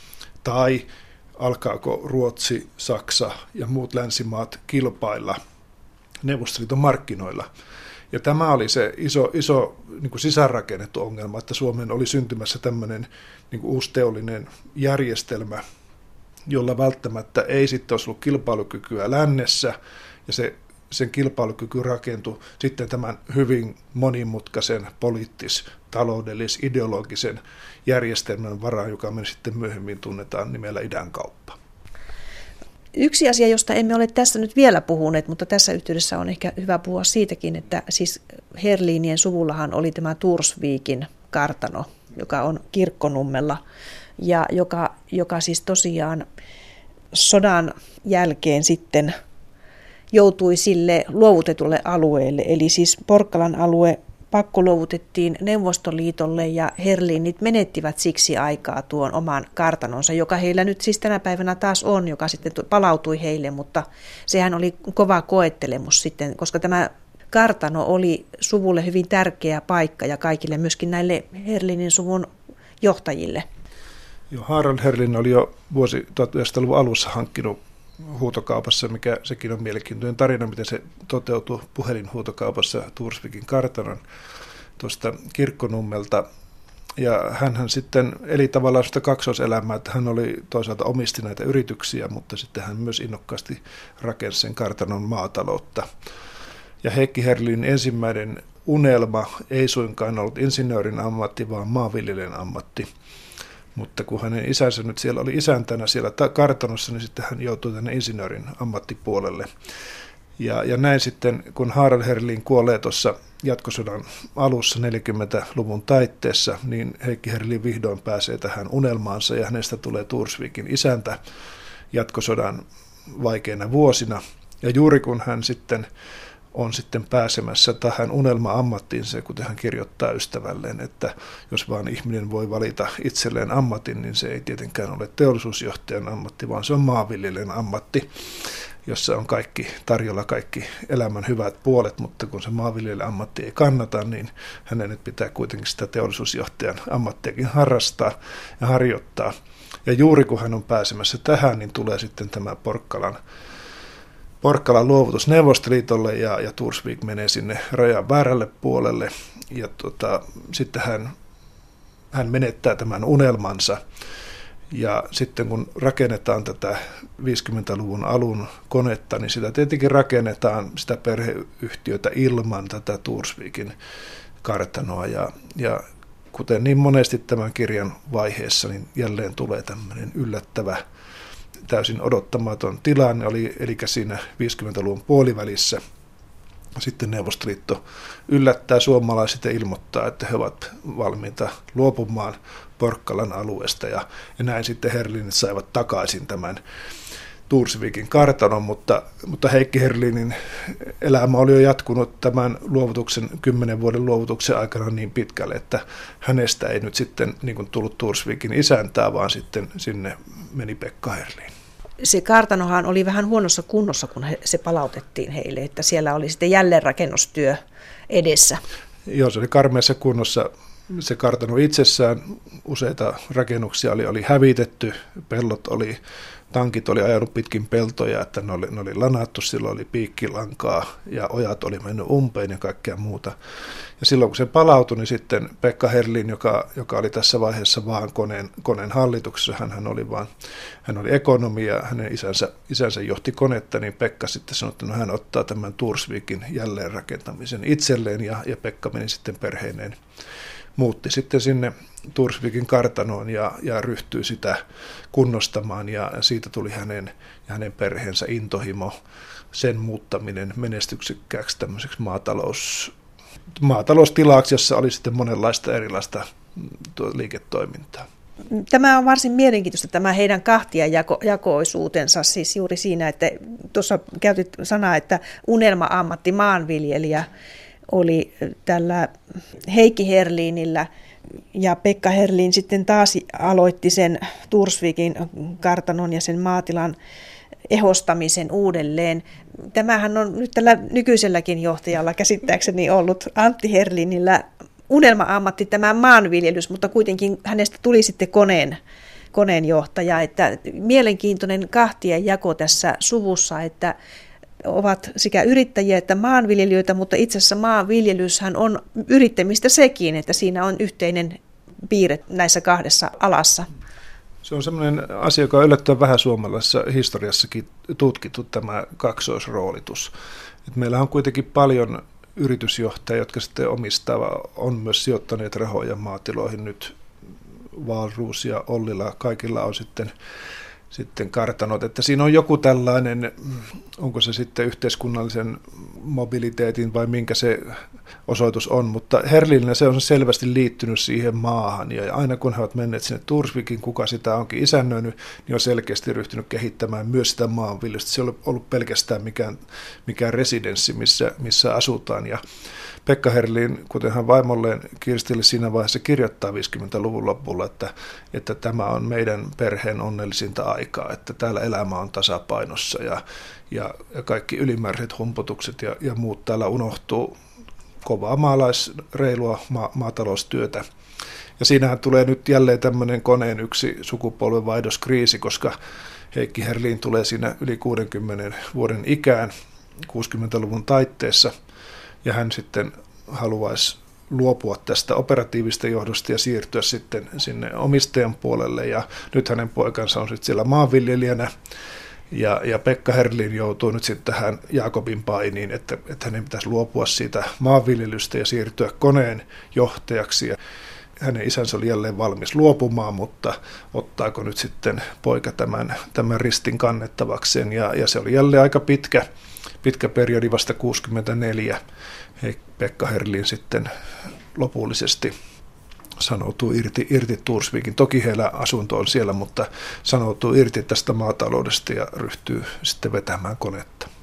tai alkaako Ruotsi, Saksa ja muut länsimaat kilpailla Neuvostoliiton markkinoilla. Ja tämä oli se iso, iso niin kuin sisäänrakennettu ongelma, että Suomeen oli syntymässä tämmöinen niin kuin uusi teollinen järjestelmä, jolla välttämättä ei sitten olisi ollut kilpailukykyä lännessä, ja se, sen kilpailukyky rakentui sitten tämän hyvin monimutkaisen poliittis, taloudellis, ideologisen järjestelmän varaan, joka me sitten myöhemmin tunnetaan nimellä idänkauppa. Yksi asia, josta emme ole tässä nyt vielä puhuneet, mutta tässä yhteydessä on ehkä hyvä puhua siitäkin, että siis Herlinien suvullahan oli tämä Torsvikin kartano, joka on Kirkkonummella ja joka, joka siis tosiaan sodan jälkeen sitten joutui sille luovutetulle alueelle, eli siis Porkkalan alue pakkoluovutettiin Neuvostoliitolle ja Herlinit menettivät siksi aikaa tuon oman kartanonsa, joka heillä nyt siis tänä päivänä taas on, joka sitten palautui heille, mutta sehän oli kova koettelemus sitten, koska tämä kartano oli suvulle hyvin tärkeä paikka ja kaikille myöskin näille Herlinin suvun johtajille. Joo, Harald Herlin oli jo vuosi tuhatyhdeksänsataaluvun alussa hankkinut huutokaupassa, mikä sekin on mielenkiintoinen tarina, miten se toteutui puhelinhuutokaupassa Torsvikin kartanon tuosta Kirkkonummelta. Ja hänhän sitten eli tavallaan sitä kaksoiselämää, että hän oli toisaalta omisti näitä yrityksiä, mutta sitten hän myös innokkaasti rakensi sen kartanon maataloutta. Ja Heikki Herlin ensimmäinen unelma ei suinkaan ollut insinöörin ammatti, vaan maanviljelijän ammatti. Mutta kun hänen isänsä nyt siellä oli isäntänä siellä kartanossa, niin sitten hän joutui tänne insinöörin ammattipuolelle. Ja, ja näin sitten, kun Harald Herlin kuolee tuossa jatkosodan alussa neljäkymmentäluvun taitteessa, niin Heikki Herlin vihdoin pääsee tähän unelmaansa ja hänestä tulee Torsvikin isäntä jatkosodan vaikeina vuosina. Ja juuri kun hän sitten on sitten pääsemässä tähän unelma-ammattiinsa, kuten hän kirjoittaa ystävälleen, että jos vaan ihminen voi valita itselleen ammatin, niin se ei tietenkään ole teollisuusjohtajan ammatti, vaan se on maanviljelijän ammatti, jossa on kaikki tarjolla kaikki elämän hyvät puolet, mutta kun se maanviljelijän ammatti ei kannata, niin hänen nyt pitää kuitenkin sitä teollisuusjohtajan ammattiakin harrastaa ja harjoittaa. Ja juuri kun hän on pääsemässä tähän, niin tulee sitten tämä Porkkalan Porkkalan luovutus Neuvostoliitolle ja, ja Torsvik menee sinne rajan väärälle puolelle ja tota, sitten hän hän menettää tämän unelmansa. Ja sitten kun rakennetaan tätä viisikymmentäluvun alun konetta, niin sitä tietenkin rakennetaan sitä perheyhtiötä ilman tätä Torsvikin kartanoa. Ja, ja kuten niin monesti tämän kirjan vaiheessa, niin jälleen tulee tämmöinen yllättävä, täysin odottamaton tilanne, oli, eli siinä viisikymmentäluvun puolivälissä. Sitten Neuvostoliitto yllättää suomalaiset ja ilmoittaa, että he ovat valmiita luopumaan Porkkalan alueesta, ja, ja näin sitten Herlinit saivat takaisin tämän Torsvikin kartanon, mutta, mutta Heikki Herlinin elämä oli jo jatkunut tämän luovutuksen, kymmenen vuoden luovutuksen aikana niin pitkälle, että hänestä ei nyt sitten niin kuin tullut Torsvikin isäntää, vaan sitten sinne meni Pekka Herlin. Se kartanohan oli vähän huonossa kunnossa, kun he, se palautettiin heille, että siellä oli sitten jälleenrakennustyö edessä. Joo, se oli karmeassa kunnossa. Se kartano itsessään, useita rakennuksia oli, oli hävitetty, pellot oli, tankit oli ajanut pitkin peltoja, että ne oli, ne oli lanattu, silloin oli piikkilankaa ja ojat oli mennyt umpeen ja kaikkea muuta. Ja silloin kun se palautui, niin sitten Pekka Herlin, joka, joka oli tässä vaiheessa vaan koneen, koneen hallituksessa, hän, hän oli vaan, hän oli ekonomi ja hänen isänsä, isänsä johti konetta, niin Pekka sitten sanoi, että no, hän ottaa tämän Torsvikin jälleenrakentamisen itselleen ja, ja Pekka meni sitten perheineen. Muutti sitten sinne Torsvikin kartanoon ja, ja ryhtyi sitä kunnostamaan ja siitä tuli hänen ja hänen perheensä intohimo, sen muuttaminen menestyksekkääksi tämmöiseksi maatalous, maataloustilaksi, jossa oli sitten monenlaista erilaista liiketoimintaa. Tämä on varsin mielenkiintoista, tämä heidän kahtiajakoisuutensa, siis juuri siinä, että tuossa käytit sanaa, että unelma-ammatti maanviljelijä oli tällä Heikki Herlinillä ja Pekka Herlin sitten taas aloitti sen Torsvikin kartanon ja sen maatilan ehostamisen uudelleen. Tämähän on nyt tällä nykyiselläkin johtajalla käsittääkseni ollut Antti Herlinillä unelma-ammatti tämä maanviljelys, mutta kuitenkin hänestä tuli sitten koneen, koneenjohtaja. Että mielenkiintoinen kahtien jako tässä suvussa, että ovat sekä yrittäjiä että maanviljelijöitä, mutta itse asiassa maanviljelyshän on yrittämistä sekin, että siinä on yhteinen piirre näissä kahdessa alassa. Se on sellainen asia, joka on yllättävän vähän suomalaisessa historiassakin tutkittu, tämä kaksoisroolitus. Et meillä on kuitenkin paljon yritysjohtajia, jotka sitten omistaa, on myös sijoittaneet rahoja maatiloihin nyt. Wahlroos ja Ollila, kaikilla on sitten sitten kartanot, että siinä on joku tällainen, onko se sitten yhteiskunnallisen mobiliteetin vai minkä se osoitus on, mutta Herlinillä se on selvästi liittynyt siihen maahan ja aina kun he ovat menneet sinne Torsvikin, kuka sitä onkin isännöinyt, niin on selkeästi ryhtynyt kehittämään myös sitä maanviljelystä. Se ei ole ollut pelkästään mikään, mikään residenssi, missä, missä asutaan ja Pekka Herlin, kuten hän vaimolleen Kirstille siinä vaiheessa kirjoittaa viisikymmentäluvun lopulla, että, että tämä on meidän perheen onnellisinta aikaa, että täällä elämä on tasapainossa ja, ja, ja kaikki ylimääräiset humputukset ja, ja muut täällä unohtuu, kovaa maalaisreilua ma- maataloustyötä. Ja siinähän tulee nyt jälleen tämmöinen koneen yksi sukupolvenvaihdoskriisi, koska Heikki Herlin tulee siinä yli kuudenkymmenen vuoden ikään kuusikymmentäluvun taitteessa. Ja hän sitten haluaisi luopua tästä operatiivista johdosta ja siirtyä sitten sinne omistajan puolelle. Ja nyt hänen poikansa on sitten siellä maanviljelijänä. Ja, ja Pekka Herlin joutuu nyt sitten tähän Jaakobin painiin, että, että hänen pitäisi luopua siitä maanviljelystä ja siirtyä koneen johtajaksi. Ja hänen isänsä oli jälleen valmis luopumaan, mutta ottaako nyt sitten poika tämän, tämän ristin kannettavakseen. Ja, ja se oli jälleen aika pitkä. Pitkä periodi, vasta kuusikymmentäneljä, He, Pekka Herlin sitten lopullisesti sanoutuu irti, irti Torsvikin. Toki heillä asunto on siellä, mutta sanoutuu irti tästä maataloudesta ja ryhtyy sitten vetämään konetta.